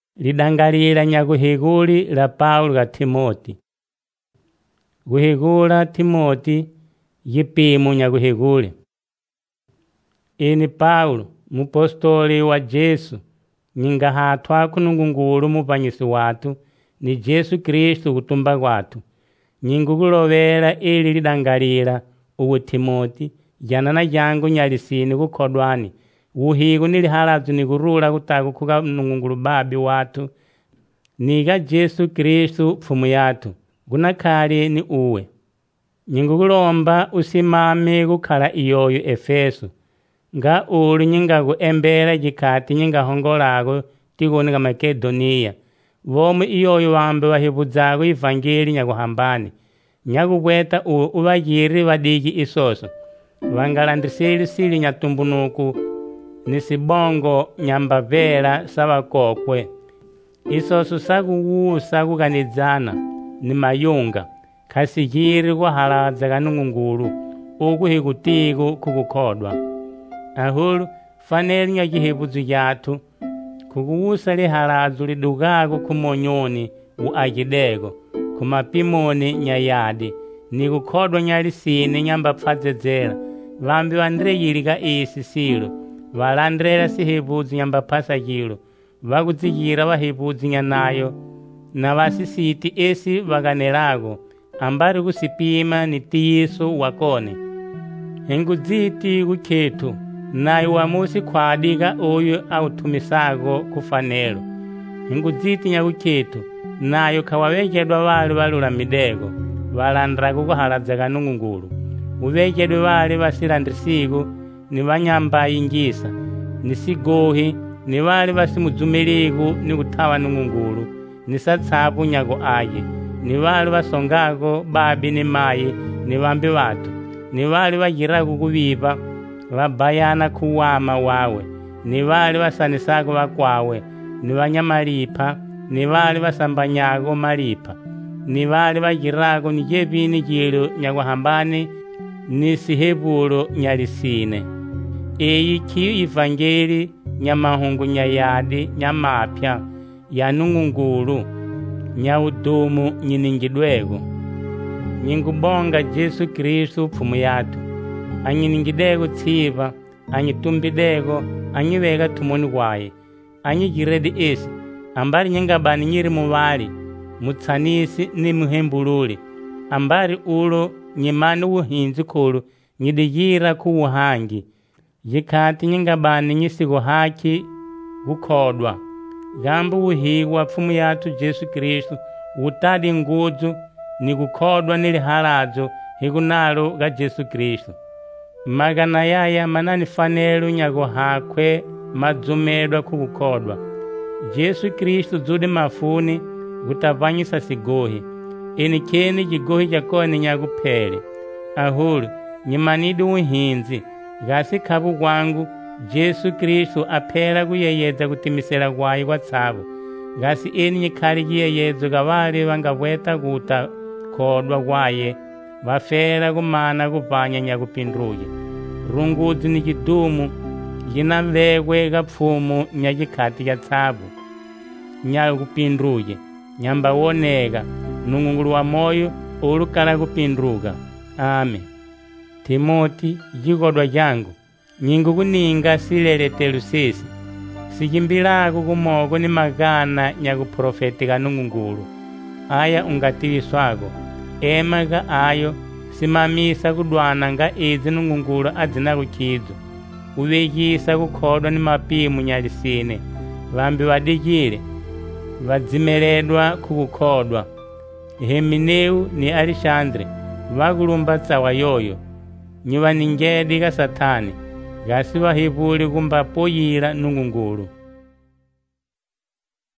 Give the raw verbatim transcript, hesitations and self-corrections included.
lidangalila nyaguhiguli la Paulo ga Timoti. Guhigula Timoti yipimu nyaguhiguli. Ini Paulo mupostoli wa Jesu ningahatwa kunungungulu mupanyisi watu ni Jesu Kristu kutumba kwatu. Ningugulovela ili lidangalila uwu Timoti janana jangu nyalisini kukodwani. Uhigu nilihalazu nigurula kutaku kuka nungungulu babi watu. Niga Jesu Kristu fumu yatu. Gunakali ni uwe. Nyingugulomba usimame kukala iyoyo Efeso. Nga ulu nyingagu embela jikati nyingahongolago tigoni ga Makedonia. Vomu iyoyo wambe wahibuzago evangeli nyaguhambani. Nyagubweta uwe ubagiri wadigi isoso. Vangalandisili sili nyatumbunuku nisibongo nyambavela sabakokwe. Isoso sagu sagu ganizana ni mayunga. Kasigiri kuhalaza ganungungulu. Ugu higutigu kukukodwa. Ahulu faneli nyagihibuzu yatu. Kuguusa lihalazu lidugago kumonyoni uagidego. Kumapimoni nyayadi. Ni kukodwa nyalisini nyamba pfazezela. Vambi vandre yiliga isi silo. Valandrela sihibuzu nyamba pasagilo. Vaguzigira wahibuzu nyanayo. Na vasisiti esi vaganelago. Ambari kusipima ni tiiso wakone. Henguziti kuketu. Nayo wamusi kwadiga oyo autumisago kufanelo. Henguziti nyakuketu. Nayo kawawekedwa wali walula midego. Valandrago kuhalazaga nungungulu. Uwekedwe wali wasilandrisigo. Ni wanyamba ingisa. Ni sigohi. Ni wali wasimuzumiligo ni kutawa nungungulu. Ni satsabu nyago aye. Ni wali wasongago babi ni mayi. Ni wambi watu. Ni wali wajirago kuviva. Wabayana kuwama wawe. Ni wali wasanisago wakwawe. Ni wanyamalipa. Ni wali wasambanyago malipa. Ni wali wajirago ni jebini jilo nyaguhambani. Ni sihebulo nyalisine. Eyi kiyo evangeli nyamahungu nyayadi nyamapya ya nungungulu nyaudumu nyiningidwego. Nyingubonga Jesu Kristu fumu yatu. Anyiningidego tsiva, anyitumbidego, anyivega tumoni waye. Anyigiredi esi, ambari nyingabani nyiri muwali, mutsanisi ni muhembululi. Ambari ulo nyimani uhinzi kulu, nyidigira kuuhangi. Jikati nyingabani nyisigo haki kukodwa. Gambu uhigwa fumu yatu Jesu Kristu, utadi nguzu, ni kukodwa nilihalazo, higunalo ga Jesu Kristu. Magana yaya manani fanelu nyago hakwe mazumedwa kukukodwa. Jesu Kristu zudi mafuni gutavanyisa sigohi. Ini keni jigohi jakoni nyagupele. Ahulu, nyimanidi uhinzi. Gasi kabu wangu, Jesu Kristu apela guyeyeza gutimisela gwayi kwa tsabu. Gasi ini nyikali giyeyezo gawali wangaweta guta kodwa gwaye. Vafela kumana kupanya nyakupindruye. Runguzi ni kidumu. Jinavegwe gapfumu nyakikati ya tsabu. Nyakupindruye. Nyamba wonega. Nungungulu wa moyo ulukala kupindruga. Amen. Timoti jigodwa jangu. Nyingu kuninga silelete lusisi. Sijimbilago kumogo ni magana nyakuprofetika nungungulu. Aya ungatiwiswago. Emaga ayo simamisa kudwana nga izi nungungulu azina kukizo. Uwegisa kukodwa ni mapimu nyalisine. Vambi wadigile. Vadzimeledwa kukukodwa. Hemineu ni Alishandre. Vagulumba tsawa yoyo. Nyuwa ningedi ga satani. Gasi wahibuli kumbapoyila nungungulu.